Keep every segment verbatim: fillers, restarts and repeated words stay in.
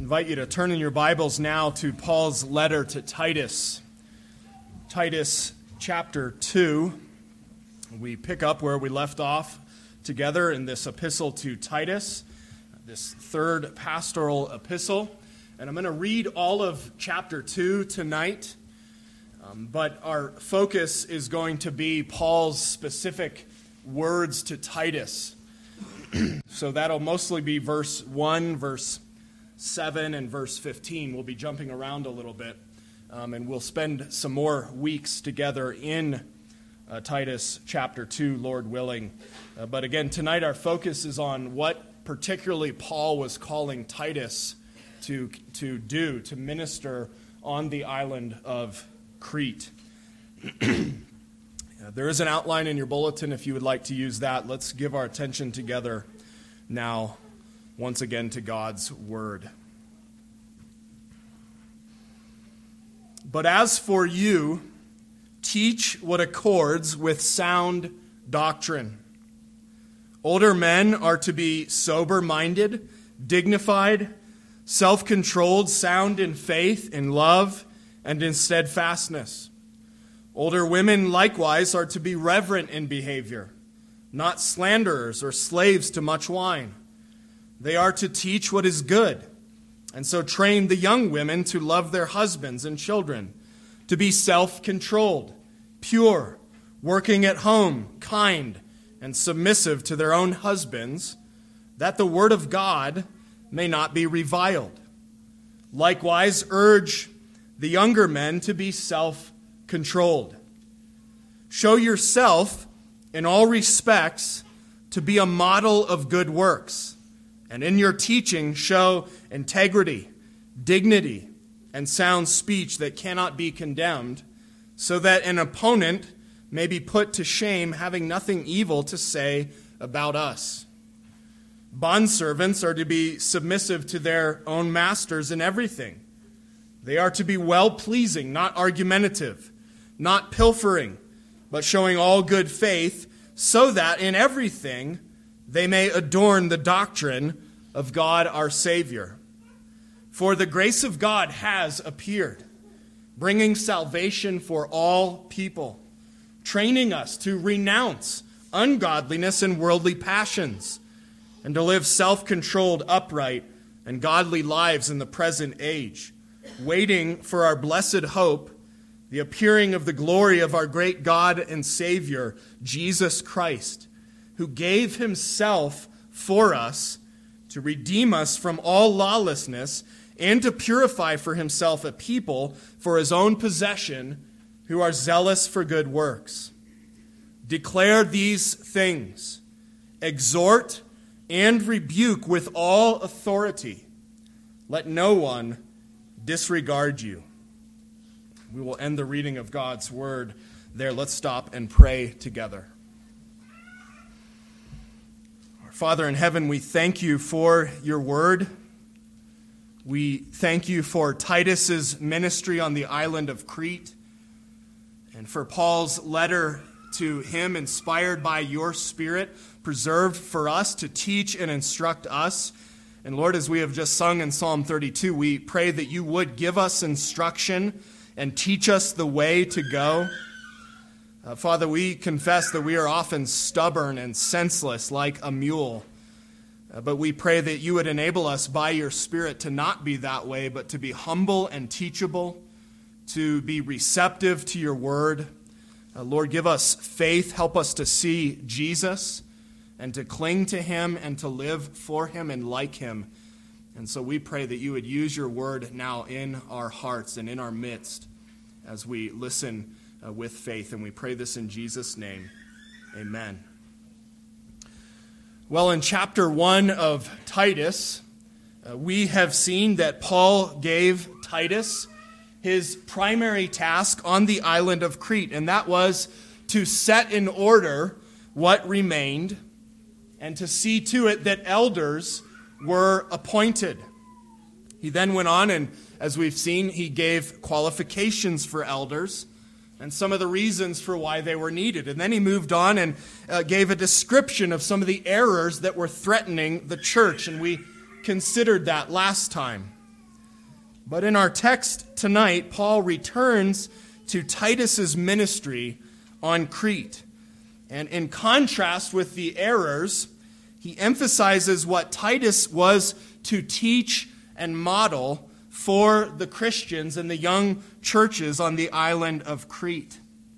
invite you to turn in your Bibles now to Paul's letter to Titus. Titus chapter two. We pick up where we left off together in this epistle to Titus, this third pastoral epistle. And I'm going to read all of chapter two tonight, um, but our focus is going to be Paul's specific words to Titus. So that'll mostly be verse one, verse seven, and verse fifteen. We'll be jumping around a little bit, um, and we'll spend some more weeks together in uh, Titus chapter two, Lord willing. Uh, but again, tonight our focus is on what particularly Paul was calling Titus to, to do, to minister on the island of Crete. Uh, there is an outline in your bulletin if you would like to use that. Let's give our attention together now, once again, to God's word. But as for you, teach what accords with sound doctrine. Older men are to be sober-minded, dignified, self-controlled, sound in faith, in love, and in steadfastness. Older women likewise are to be reverent in behavior, not slanderers or slaves to much wine. They are to teach what is good, and so train the young women to love their husbands and children, to be self-controlled, pure, working at home, kind, and submissive to their own husbands, that the word of God may not be reviled. Likewise, urge the younger men to be self-controlled. Show yourself in all respects to be a model of good works, and in your teaching show integrity, dignity, and sound speech that cannot be condemned, so that an opponent may be put to shame, having nothing evil to say about us. Bondservants are to be submissive to their own masters in everything. They are to be well-pleasing, not argumentative, not pilfering, but showing all good faith, so that in everything they may adorn the doctrine of God our Savior. For the grace of God has appeared, bringing salvation for all people, training us to renounce ungodliness and worldly passions, and to live self-controlled, upright, and godly lives in the present age, waiting for our blessed hope, the appearing of the glory of our great God and Savior, Jesus Christ, who gave himself for us to redeem us from all lawlessness and to purify for himself a people for his own possession who are zealous for good works. Declare these things, exhort and rebuke with all authority. Let no one disregard you. We will end the reading of God's word there. Let's stop and pray together. Our Father in heaven, we thank you for your word. We thank you for Titus's ministry on the island of Crete, and for Paul's letter to him, inspired by your Spirit, preserved for us to teach and instruct us. And Lord, as we have just sung in Psalm thirty-two, we pray that you would give us instruction and teach us the way to go. Uh, Father, we confess that we are often stubborn and senseless like a mule. Uh, but we pray that you would enable us by your Spirit to not be that way, but to be humble and teachable, to be receptive to your word. Uh, Lord, give us faith. Help us to see Jesus and to cling to him and to live for him and like him. And so we pray that you would use your word now in our hearts and in our midst as we listen uh, with faith. And we pray this in Jesus' name. Amen. Well, in chapter one of Titus, uh, we have seen that Paul gave Titus his primary task on the island of Crete, and that was to set in order what remained and to see to it that elders were appointed. He then went on, and as we've seen, he gave qualifications for elders and some of the reasons for why they were needed. And then he moved on and uh, gave a description of some of the errors that were threatening the church, and we considered that last time. But in our text tonight, Paul returns to Titus's ministry on Crete. And in contrast with the errors, he emphasizes what Titus was to teach and model for the Christians and the young churches on the island of Crete.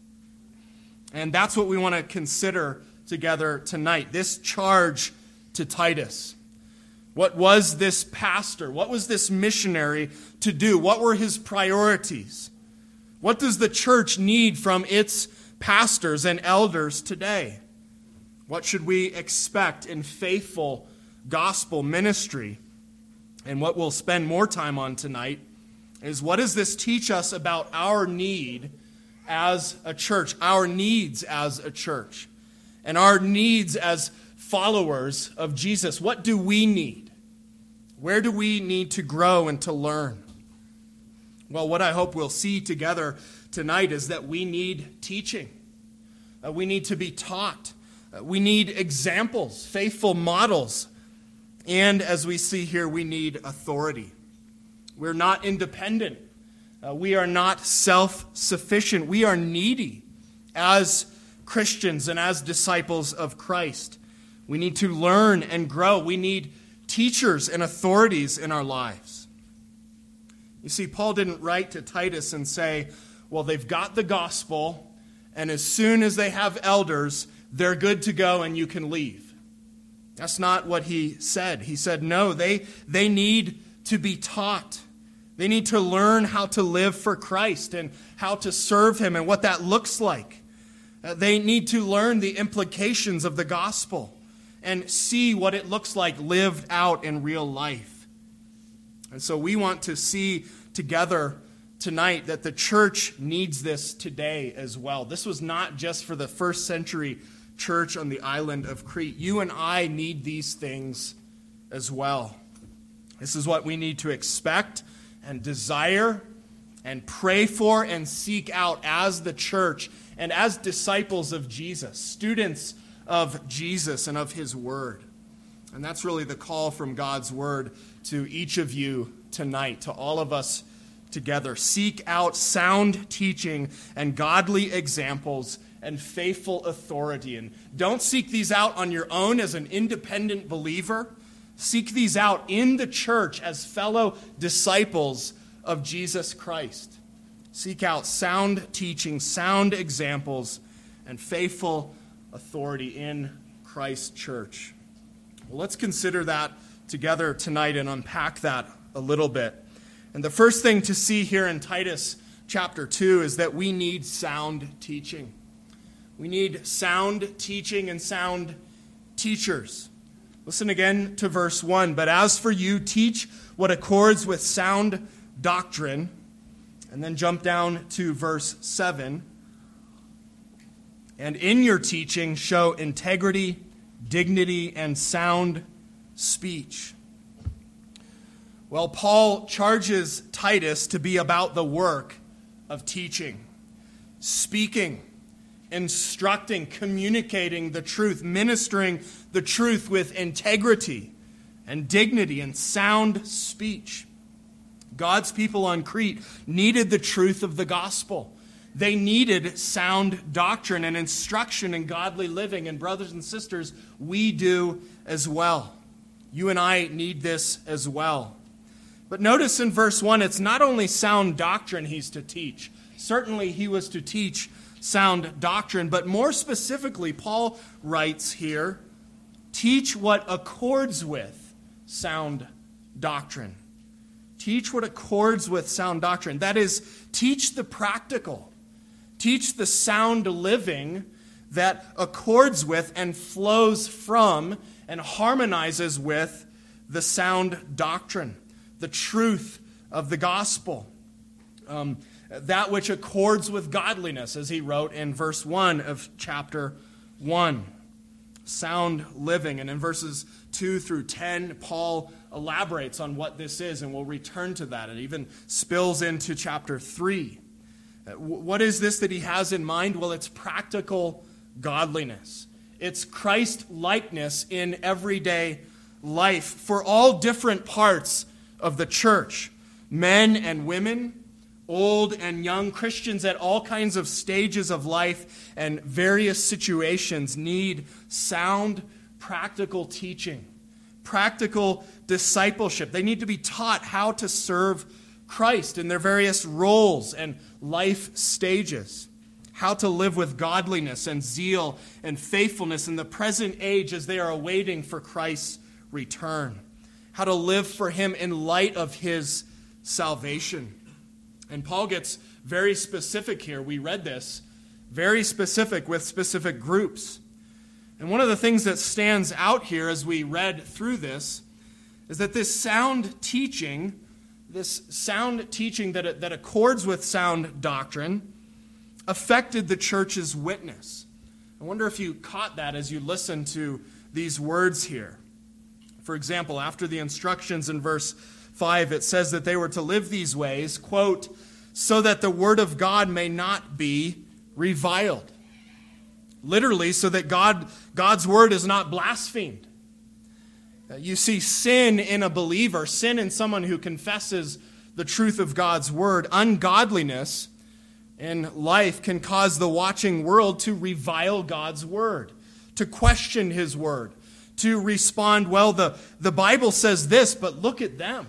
And that's what we want to consider together tonight, this charge to Titus. What was this pastor? What was this missionary to do? What were his priorities? What does the church need from its pastors and elders today? What should we expect in faithful gospel ministry? And what we'll spend more time on tonight is, what does this teach us about our need as a church, our needs as a church, and our needs as followers of Jesus? What do we need? Where do we need to grow and to learn? Well, what I hope we'll see together tonight is that we need teaching. Uh, we need to be taught. Uh, we need examples, faithful models. And as we see here, we need authority. We're not independent. Uh, we are not self-sufficient. We are needy as Christians and as disciples of Christ. We need to learn and grow. We need teachers and authorities in our lives. You see, Paul didn't write to Titus and say, well, they've got the gospel, and as soon as they have elders, they're good to go and you can leave. That's not what he said. He said, no, they, they need to be taught. They need to learn how to live for Christ and how to serve him and what that looks like. Uh, they need to learn the implications of the gospel and see what it looks like lived out in real life. And so we want to see together tonight that the church needs this today as well. This was not just for the first century church on the island of Crete. You and I need these things as well. This is what we need to expect and desire and pray for and seek out as the church and as disciples of Jesus, students of Jesus and of his word. And that's really the call from God's word to each of you tonight, to all of us together. Seek out sound teaching and godly examples and faithful authority. And don't seek these out on your own as an independent believer. Seek these out in the church as fellow disciples of Jesus Christ. Seek out sound teaching, sound examples, and faithful authority in Christ's church. Well, let's consider that together tonight and unpack that a little bit. And the first thing to see here in Titus chapter two is that we need sound teaching. We need sound teaching and sound teachers. Listen again to verse one. But as for you, teach what accords with sound doctrine. And then jump down to verse seven. And in your teaching, show integrity, dignity, and sound speech. Well, Paul charges Titus to be about the work of teaching, speaking, instructing, communicating the truth, ministering the truth with integrity and dignity and sound speech. God's people on Crete needed the truth of the gospel. They needed sound doctrine and instruction in godly living. And brothers and sisters, we do as well. You and I need this as well. But notice in verse one, it's not only sound doctrine he's to teach. Certainly he was to teach sound doctrine, but more specifically, Paul writes here, teach what accords with sound doctrine. Teach what accords with sound doctrine. That is, teach the practical. Teach the sound living that accords with and flows from and harmonizes with the sound doctrine, the truth of the gospel, um, that which accords with godliness, as he wrote in verse one of chapter one. Sound living. And in verses two through ten, Paul elaborates on what this is, and we'll return to that. It even spills into chapter three. What is this that he has in mind? Well, it's practical godliness. It's Christ-likeness in everyday life for all different parts of the church, Men and women, old and young, Christians at all kinds of stages of life and various situations need sound, practical teaching, practical discipleship. They need to be taught how to serve Christ in their various roles and life stages, how to live with godliness and zeal and faithfulness in the present age as they are awaiting for Christ's return, how to live for him in light of his salvation. And Paul gets very specific here. We read this, very specific with specific groups. And one of the things that stands out here as we read through this is that this sound teaching, this sound teaching that, that accords with sound doctrine, affected the church's witness. I wonder if you caught that as you listened to these words here. For example, after the instructions in verse five, it says that they were to live these ways, quote, so that the word of God may not be reviled. Literally, so that God, God's word is not blasphemed. You see, sin in a believer, sin in someone who confesses the truth of God's word, ungodliness in life can cause the watching world to revile God's word, to question his word, to respond, well, the, the Bible says this, but look at them.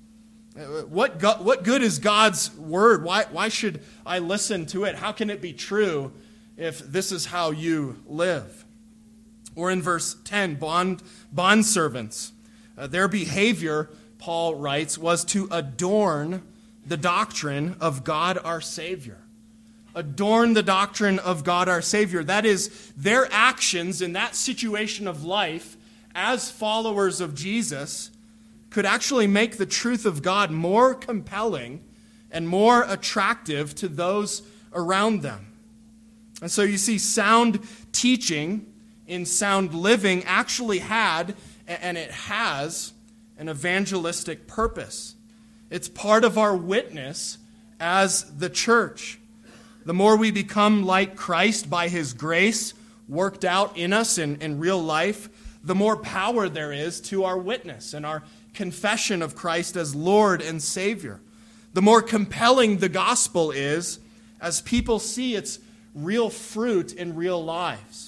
What, go, what good is God's word? Why, why should I listen to it? How can it be true if this is how you live? Or in verse ten, bond bondservants. Uh, their behavior, Paul writes, was to adorn the doctrine of God our Savior. Adorn the doctrine of God our Savior. That is, their actions in that situation of life as followers of Jesus could actually make the truth of God more compelling and more attractive to those around them. And so you see, sound teaching in sound living actually had, and it has, an evangelistic purpose. It's part of our witness as the church. The more we become like Christ by his grace worked out in us in, in real life, the more power there is to our witness and our confession of Christ as Lord and Savior. The more compelling the gospel is as people see its real fruit in real lives.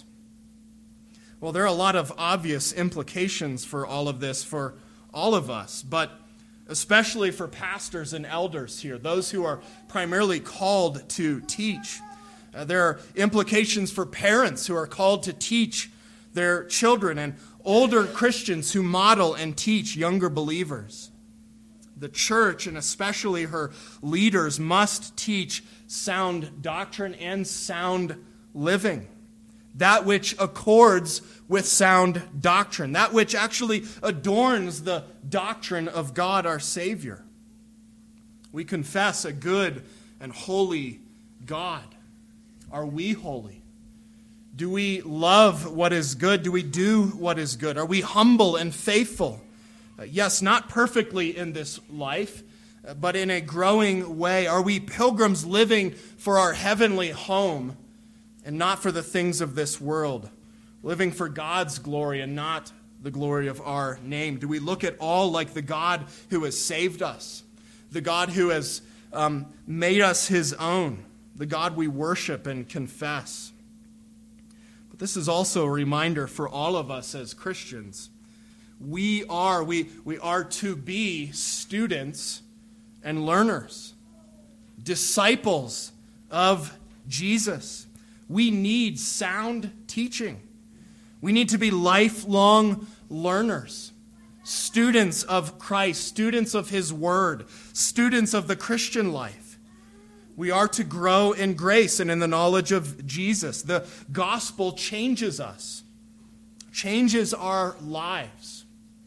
Well, there are a lot of obvious implications for all of this for all of us, but especially for pastors and elders here, those who are primarily called to teach. Uh, there are implications for parents who are called to teach their children and older Christians who model and teach younger believers. The church, and especially her leaders, must teach sound doctrine and sound living. That which accords with sound doctrine. That which actually adorns the doctrine of God our Savior. We confess a good and holy God. Are we holy? Do we love what is good? Do we do what is good? Are we humble and faithful? Uh, yes, not perfectly in this life, uh, but in a growing way. Are we pilgrims living for our heavenly home and not for the things of this world? Living for God's glory and not the glory of our name? Do we look at all like the God who has saved us? The God who has um, made us his own? The God we worship and confess? But this is also a reminder for all of us as Christians. We are, we, we are to be students and learners, disciples of Jesus. We need sound teaching. We need to be lifelong learners, students of Christ, students of his word, students of the Christian life. We are to grow in grace and in the knowledge of Jesus. The gospel changes us, changes our lives.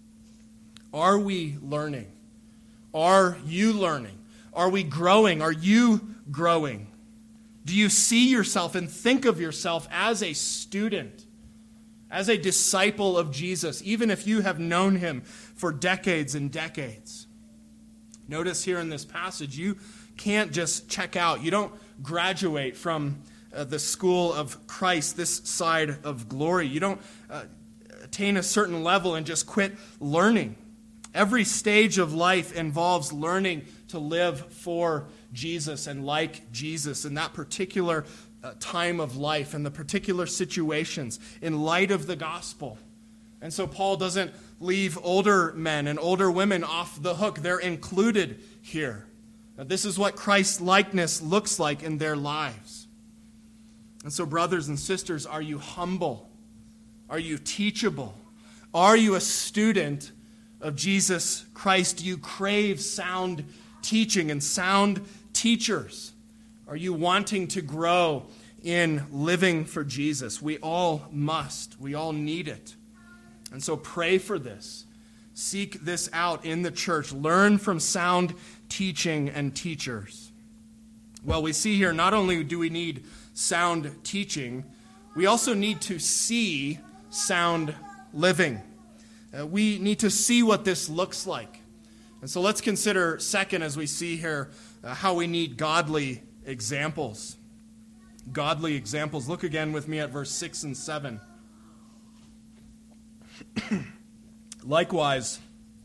Are we learning? Are you learning? Are we growing? Are you growing? Do you see yourself and think of yourself as a student, as a disciple of Jesus, even if you have known him for decades and decades? Notice here in this passage, you can't just check out. You don't graduate from uh, the school of Christ this side of glory. You don't uh, attain a certain level and just quit learning. Every stage of life involves learning to live for Jesus and like Jesus in that particular uh, time of life and the particular situations in light of the gospel. And so Paul doesn't leave older men and older women off the hook. They're included here. Now, this is what Christ's likeness looks like in their lives. And so, brothers and sisters, are you humble? Are you teachable? Are you a student of Jesus Christ? Do you crave sound teaching and sound teachers? Are you wanting to grow in living for Jesus? We all must. We all need it. And so pray for this. Seek this out in the church. Learn from sound teaching and teachers. Well, we see here not only do we need sound teaching, we also need to see sound living. Uh, we need to see what this looks like. And so let's consider, second, as we see here, uh, how we need godly examples. Godly examples. Look again with me at verse six and seven. Likewise,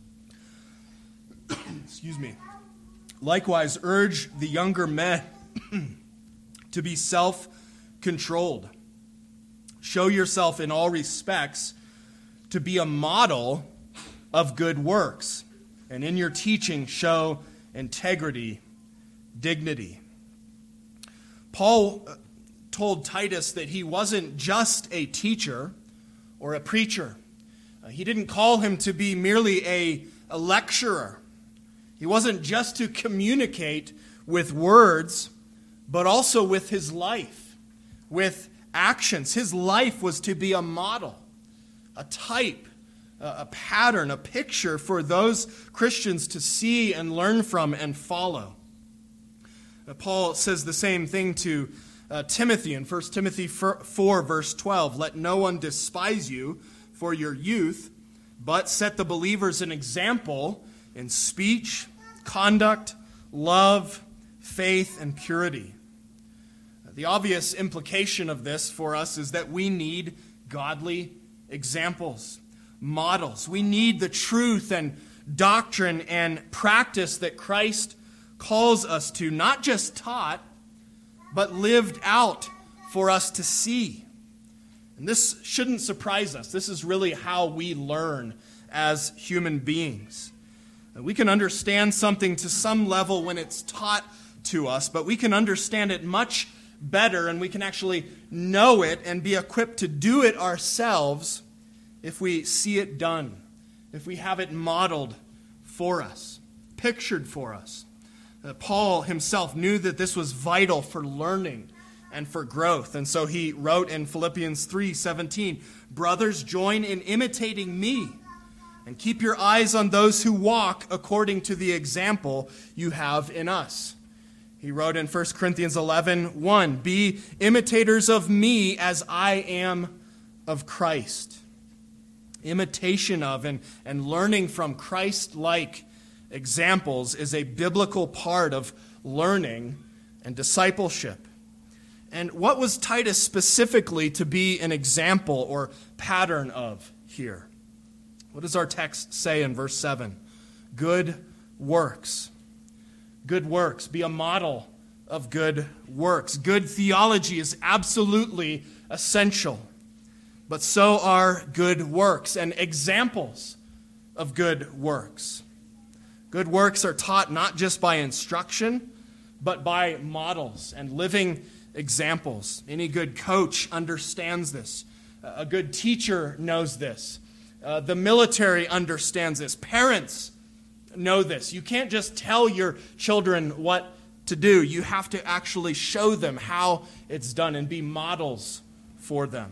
excuse me, likewise urge the younger men to be self-controlled. Show yourself in all respects to be a model of good works, and in your teaching show integrity, dignity. Paul told Titus that he wasn't just a teacher or a preacher. Uh, he didn't call him to be merely a, a lecturer. He wasn't just to communicate with words, but also with his life, with actions. His life was to be a model, a type, a, a pattern, a picture for those Christians to see and learn from and follow. Uh, Paul says the same thing to uh, Timothy in First Timothy four, verse twelve. Let no one despise you for your youth, but set the believers an example in speech, conduct, love, faith, and purity. The obvious implication of this for us is that we need godly examples, models. We need the truth and doctrine and practice that Christ calls us to, not just taught, but lived out for us to see. And this shouldn't surprise us. This is really how we learn as human beings. We can understand something to some level when it's taught to us, but we can understand it much better, and we can actually know it and be equipped to do it ourselves if we see it done, if we have it modeled for us, pictured for us. Uh, Paul himself knew that this was vital for learning and for growth, and so he wrote in Philippians three seventeen, brothers, join in imitating me, and keep your eyes on those who walk according to the example you have in us. He wrote in First Corinthians eleven one, be imitators of me as I am of Christ. Imitation of and, and learning from Christ-like examples is a biblical part of learning and discipleship. And what was Titus specifically to be an example or pattern of here? What does our text say in verse seven? Good works. Good works. Be a model of good works. Good theology is absolutely essential. But so are good works and examples of good works. Good works are taught not just by instruction, but by models and living examples. Any good coach understands this. A good teacher knows this. Uh, the military understands this. Parents know this. You can't just tell your children what to do. You have to actually show them how it's done and be models for them.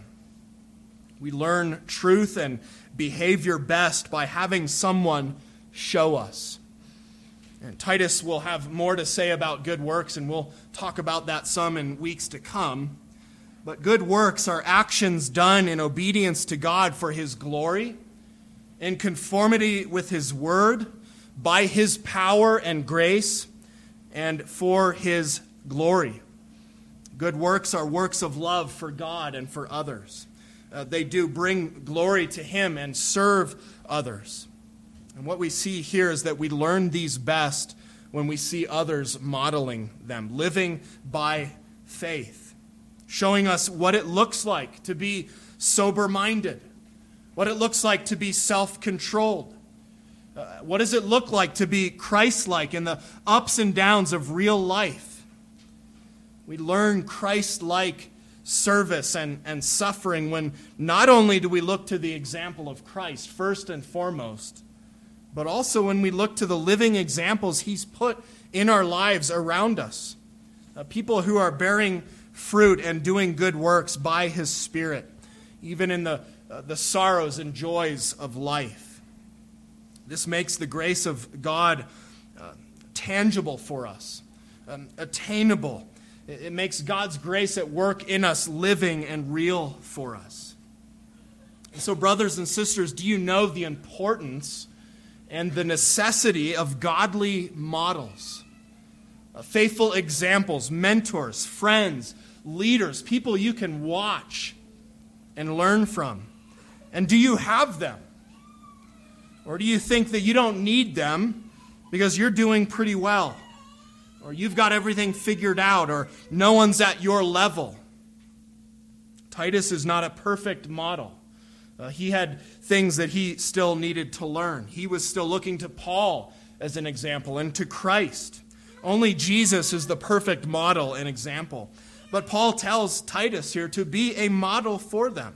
We learn truth and behavior best by having someone show us. And Titus will have more to say about good works, and we'll talk about that some in weeks to come. But good works are actions done in obedience to God for His glory, in conformity with His word, by His power and grace, and for His glory. Good works are works of love for God and for others. Uh, they do bring glory to Him and serve others. And what we see here is that we learn these best when we see others modeling them, living by faith, showing us what it looks like to be sober-minded, what it looks like to be self-controlled. Uh, what does it look like to be Christ-like in the ups and downs of real life? We learn Christ-like service and, and suffering when not only do we look to the example of Christ first and foremost, but also when we look to the living examples he's put in our lives around us. Uh, people who are bearing fruit and doing good works by his Spirit, even in the, uh, the sorrows and joys of life. This makes the grace of God uh, tangible for us, um, attainable. It, it makes God's grace at work in us, living and real for us. And so, brothers and sisters, do you know the importance and the necessity of godly models, uh, faithful examples, mentors, friends, leaders, people you can watch and learn from? And do you have them? Or do you think that you don't need them because you're doing pretty well? Or you've got everything figured out, or no one's at your level? Titus is not a perfect model. Uh, he had things that he still needed to learn. He was still looking to Paul as an example and to Christ. Only Jesus is the perfect model and example. But Paul tells Titus here to be a model for them.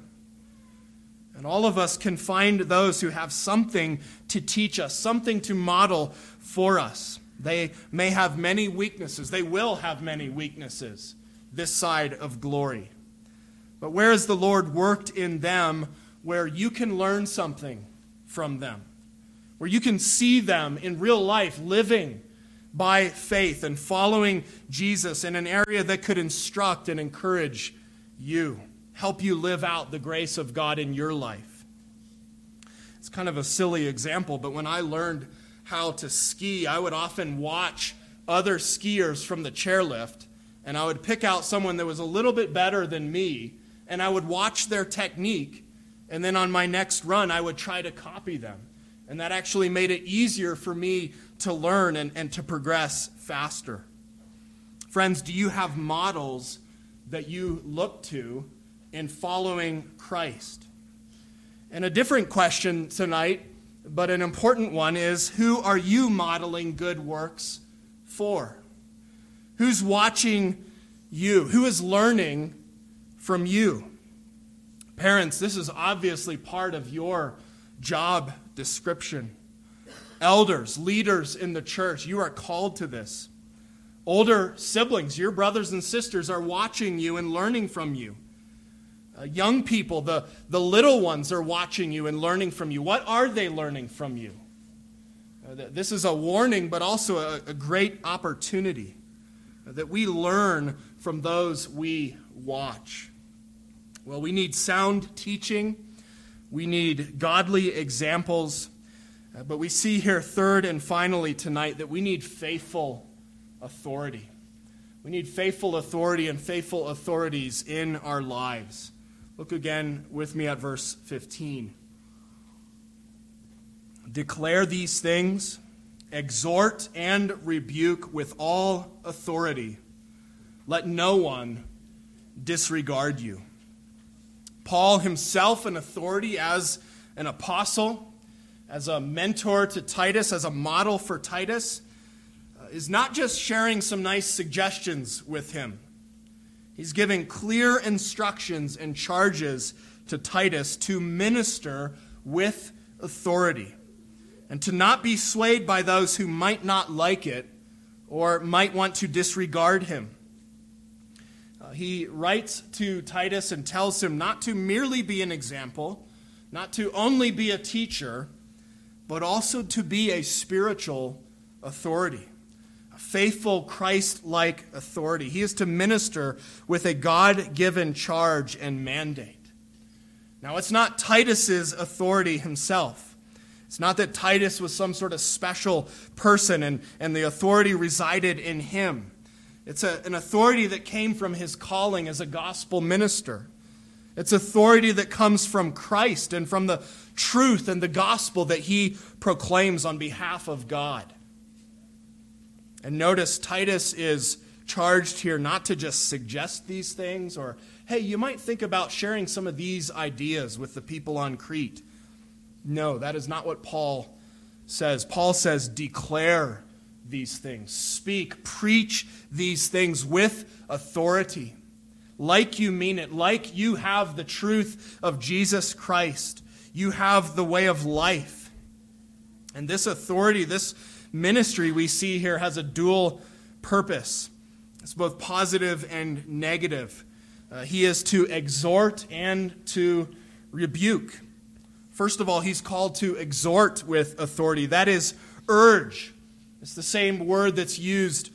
And all of us can find those who have something to teach us, something to model for us. They may have many weaknesses. They will have many weaknesses this side of glory. But where has the Lord worked in them where you can learn something from them? Where you can see them in real life living by faith and following Jesus in an area that could instruct and encourage you, help you live out the grace of God in your life. It's kind of a silly example, but when I learned how to ski, I would often watch other skiers from the chairlift, and I would pick out someone that was a little bit better than me, and I would watch their technique, and then on my next run, I would try to copy them. And that actually made it easier for me to learn and, and to progress faster. Friends, do you have models that you look to in following Christ? And a different question tonight, but an important one, is who are you modeling good works for? Who's watching you? Who is learning from you? Parents, this is obviously part of your job description. Elders, leaders in the church, you are called to this. Older siblings, your brothers and sisters are watching you and learning from you. Uh, young people, the, the little ones are watching you and learning from you. What are they learning from you? Uh, th- this is a warning, but also a, a great opportunity uh, that we learn from those we watch. Well, we need sound teaching. We need godly examples. Uh, but we see here, third and finally tonight, that we need faithful authority. We need faithful authority and faithful authorities in our lives. Look again with me at verse fifteen. Declare these things, exhort and rebuke with all authority. Let no one disregard you. Paul himself, an authority as an apostle, as a mentor to Titus, as a model for Titus, uh, is not just sharing some nice suggestions with him. He's giving clear instructions and charges to Titus to minister with authority and to not be swayed by those who might not like it or might want to disregard him. Uh, he writes to Titus and tells him not to merely be an example, not to only be a teacher, but also to be a spiritual authority. Faithful, Christ-like authority. He is to minister with a God-given charge and mandate. Now, it's not Titus's authority himself. It's not that Titus was some sort of special person and, and the authority resided in him. It's a, an authority that came from his calling as a gospel minister. It's authority that comes from Christ and from the truth and the gospel that he proclaims on behalf of God. And notice Titus is charged here not to just suggest these things or, hey, you might think about sharing some of these ideas with the people on Crete. No, that is not what Paul says. Paul says, declare these things. Speak, preach these things with authority. Like you mean it. Like you have the truth of Jesus Christ. You have the way of life. And this authority, this ministry we see here has a dual purpose. It's both positive and negative. Uh, he is to exhort and to rebuke. First of all, he's called to exhort with authority. That is, urge. It's the same word that's used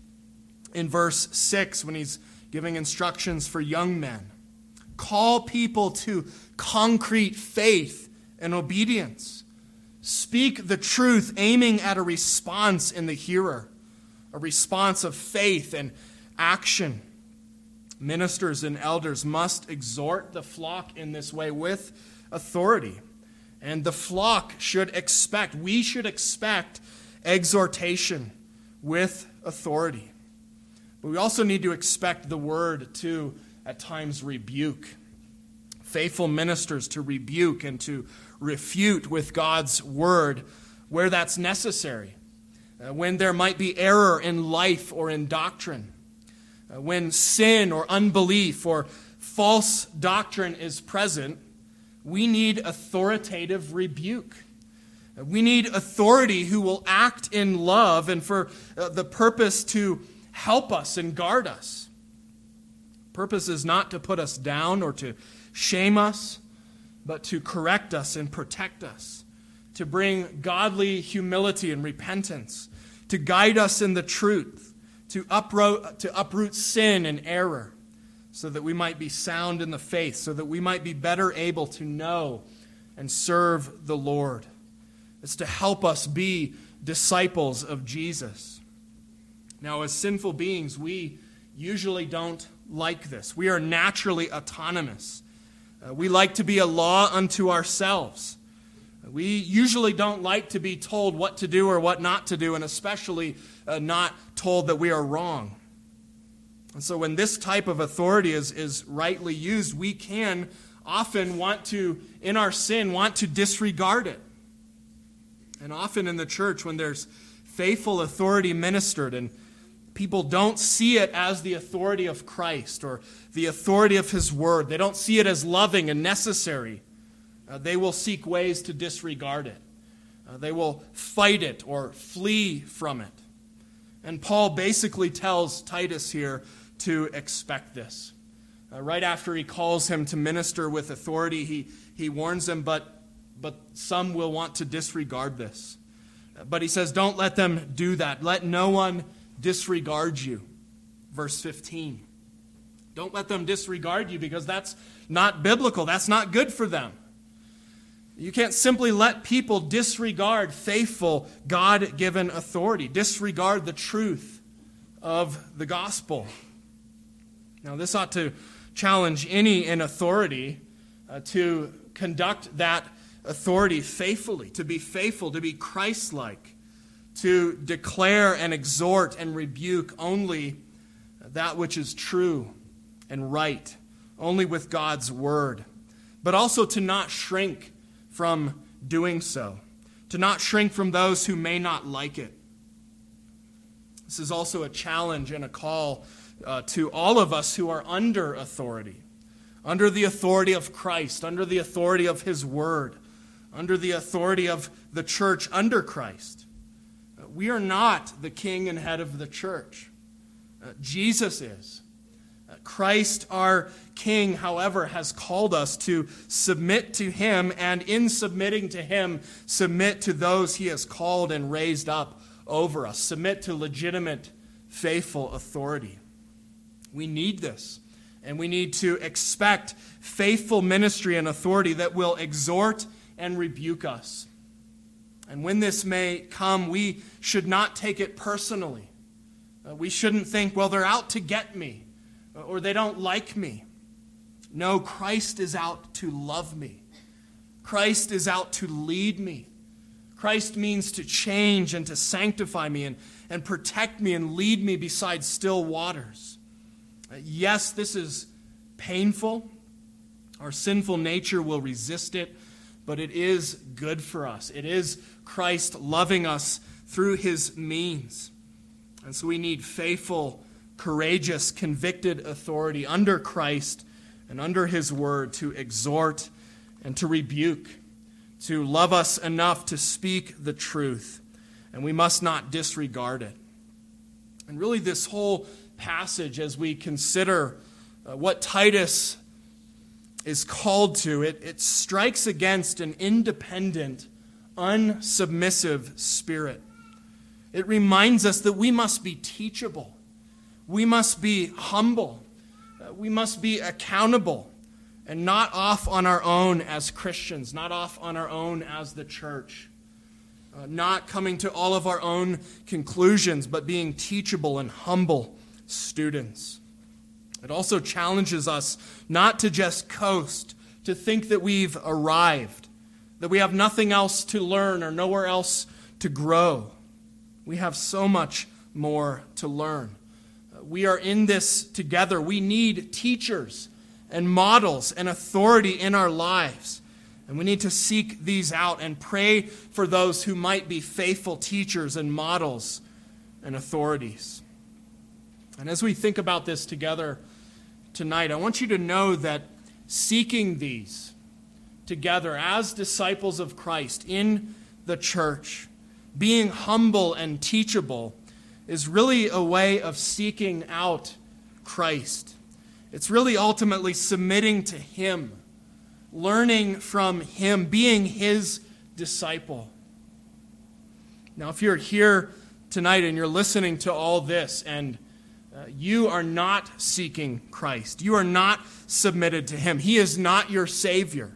in verse six when he's giving instructions for young men. Call people to concrete faith and obedience. Speak the truth, aiming at a response in the hearer, a response of faith and action. Ministers and elders must exhort the flock in this way with authority. And the flock should expect, we should expect exhortation with authority. But we also need to expect the word to, at times, rebuke. Faithful ministers to rebuke and to refute with God's word where that's necessary. Uh, when there might be error in life or in doctrine. Uh, when sin or unbelief or false doctrine is present, we need authoritative rebuke. Uh, we need authority who will act in love and for uh, the purpose to help us and guard us. Purpose is not to put us down or to shame us, but to correct us and protect us, to bring godly humility and repentance, to guide us in the truth, to uproot, to uproot sin and error, so that we might be sound in the faith, so that we might be better able to know and serve the Lord. It's to help us be disciples of Jesus. Now, as sinful beings, we usually don't like this. We are naturally autonomous. Uh, we like to be a law unto ourselves. We usually don't like to be told what to do or what not to do, and especially uh, not told that we are wrong. And so when this type of authority is, is rightly used, we can often want to, in our sin, want to disregard it. And often in the church, when there's faithful authority ministered and people don't see it as the authority of Christ or the authority of his word, they don't see it as loving and necessary, uh, they will seek ways to disregard it. Uh, they will fight it or flee from it. And Paul basically tells Titus here to expect this. Uh, right after he calls him to minister with authority, he, he warns him, but, but some will want to disregard this. Uh, but he says, don't let them do that. Let no one disregard you. Verse fifteen. Don't let them disregard you because that's not biblical. That's not good for them. You can't simply let people disregard faithful, God-given authority, disregard the truth of the gospel. Now, this ought to challenge any in authority uh, to conduct that authority faithfully, to be faithful, to be Christ-like, to declare and exhort and rebuke only that which is true and right, only with God's word, but also to not shrink from doing so, to not shrink from those who may not like it. This is also a challenge and a call uh, to all of us who are under authority, under the authority of Christ, under the authority of his word, under the authority of the church under Christ. Uh, we are not the king and head of the church. Uh, Jesus is. Uh, Christ, our King, however, has called us to submit to him, and in submitting to him, submit to those he has called and raised up over us. Submit to legitimate, faithful authority. We need this, and we need to expect faithful ministry and authority that will exhort and rebuke us. And when this may come, we should not take it personally. Uh, we shouldn't think, well, they're out to get me, or they don't like me. No, Christ is out to love me. Christ is out to lead me. Christ means to change and to sanctify me and, and protect me and lead me beside still waters. Uh, yes, this is painful. Our sinful nature will resist it, but it is good for us. It is Christ loving us through his means. And so we need faithful, courageous, convicted authority under Christ and under his word to exhort and to rebuke, to love us enough to speak the truth. And we must not disregard it. And really this whole passage, as we consider uh, what Titus is called to, it, it strikes against an independent, unsubmissive spirit. It reminds us that we must be teachable. We must be humble. Uh, we must be accountable and not off on our own as Christians, not off on our own as the church, uh, not coming to all of our own conclusions, but being teachable and humble students. It also challenges us not to just coast, to think that we've arrived, that we have nothing else to learn or nowhere else to grow. We have so much more to learn. We are in this together. We need teachers and models and authority in our lives. And we need to seek these out and pray for those who might be faithful teachers and models and authorities. And as we think about this together tonight, I want you to know that seeking these together as disciples of Christ in the church, being humble and teachable, is really a way of seeking out Christ. It's really ultimately submitting to him, learning from him, being his disciple. Now, if you're here tonight and you're listening to all this and uh, you are not seeking Christ, you are not submitted to him, he is not your Savior.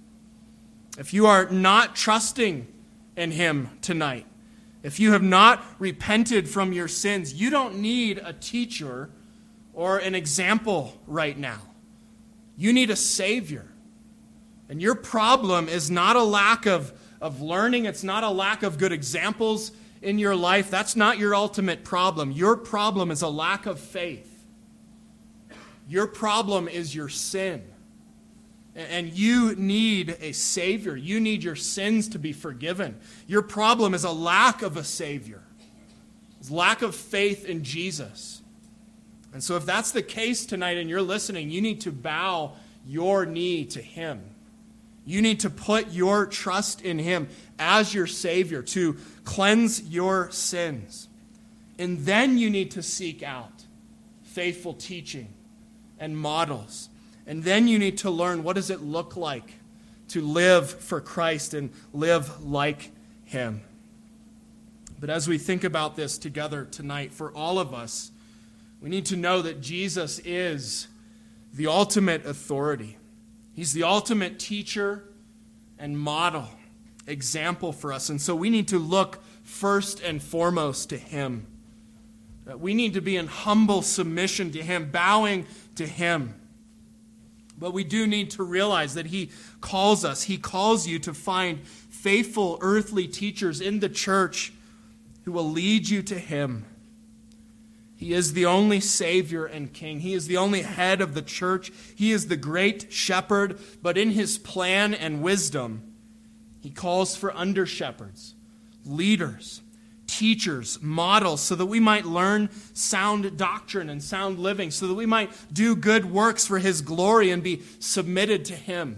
If you are not trusting in him tonight, if you have not repented from your sins, you don't need a teacher or an example right now. You need a Savior. And your problem is not a lack of, of learning. It's not a lack of good examples in your life. That's not your ultimate problem. Your problem is a lack of faith. Your problem is your sin. And you need a Savior. You need your sins to be forgiven. Your problem is a lack of a Savior. It's lack of faith in Jesus. And so if that's the case tonight and you're listening, you need to bow your knee to him. You need to put your trust in him as your Savior to cleanse your sins. And then you need to seek out faithful teaching and models. And then you need to learn, what does it look like to live for Christ and live like him? But as we think about this together tonight, for all of us, we need to know that Jesus is the ultimate authority. He's the ultimate teacher and model, example for us. And so we need to look first and foremost to him. We need to be in humble submission to him, bowing to him. But we do need to realize that he calls us. He calls you to find faithful earthly teachers in the church who will lead you to him. He is the only Savior and King. He is the only head of the church. He is the great shepherd. But in his plan and wisdom, he calls for under-shepherds, leaders, teachers, models, so that we might learn sound doctrine and sound living, so that we might do good works for his glory and be submitted to him.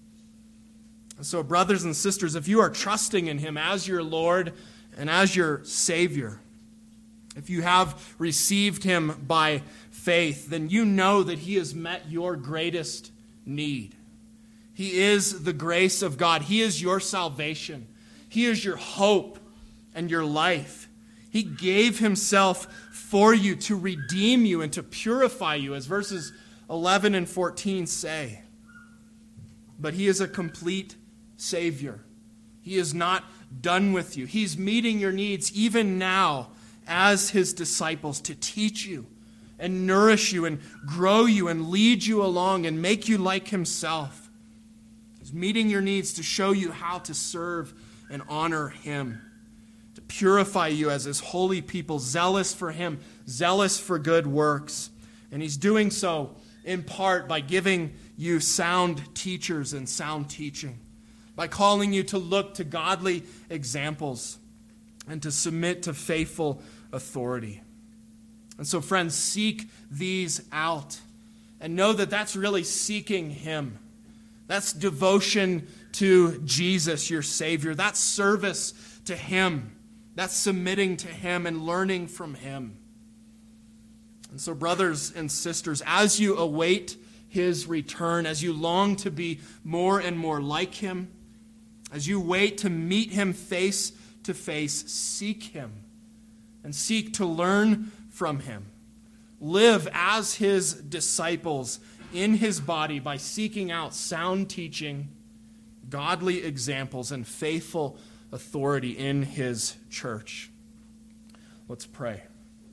And so, brothers and sisters, if you are trusting in him as your Lord and as your Savior, if you have received him by faith, then you know that he has met your greatest need. He is the grace of God. He is your salvation. He is your hope and your life. He gave himself for you to redeem you and to purify you, as verses eleven and fourteen say. But he is a complete Savior. He is not done with you. He's meeting your needs even now as his disciples to teach you and nourish you and grow you and lead you along and make you like himself. He's meeting your needs to show you how to serve and honor him, to purify you as his holy people, zealous for him, zealous for good works. And he's doing so in part by giving you sound teachers and sound teaching, by calling you to look to godly examples and to submit to faithful authority. And so, friends, seek these out and know that that's really seeking him. That's devotion to Jesus, your Savior. That's service to him. That's submitting to him and learning from him. And so, brothers and sisters, as you await his return, as you long to be more and more like him, as you wait to meet him face to face, seek him and seek to learn from him. Live as his disciples in his body by seeking out sound teaching, godly examples, and faithful authority in his church. Let's pray.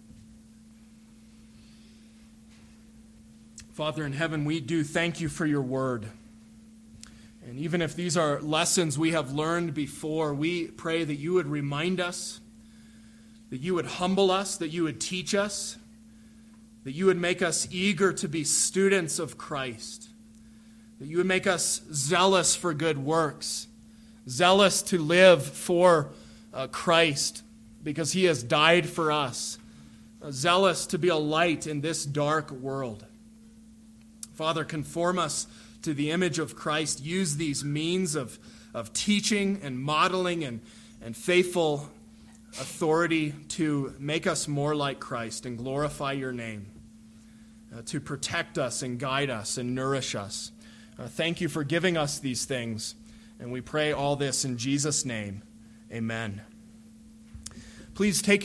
Father in heaven, we do thank you for your word. And even if these are lessons we have learned before, we pray that you would remind us, that you would humble us, that you would teach us, that you would make us eager to be students of Christ, that you would make us zealous for good works, zealous to live for uh, Christ because he has died for us, uh, zealous to be a light in this dark world. Father, conform us to the image of Christ. Use these means of, of teaching and modeling and, and faithful authority to make us more like Christ and glorify your name, uh, to protect us and guide us and nourish us. Uh, thank you for giving us these things, and we pray all this in Jesus' name. Amen. Please take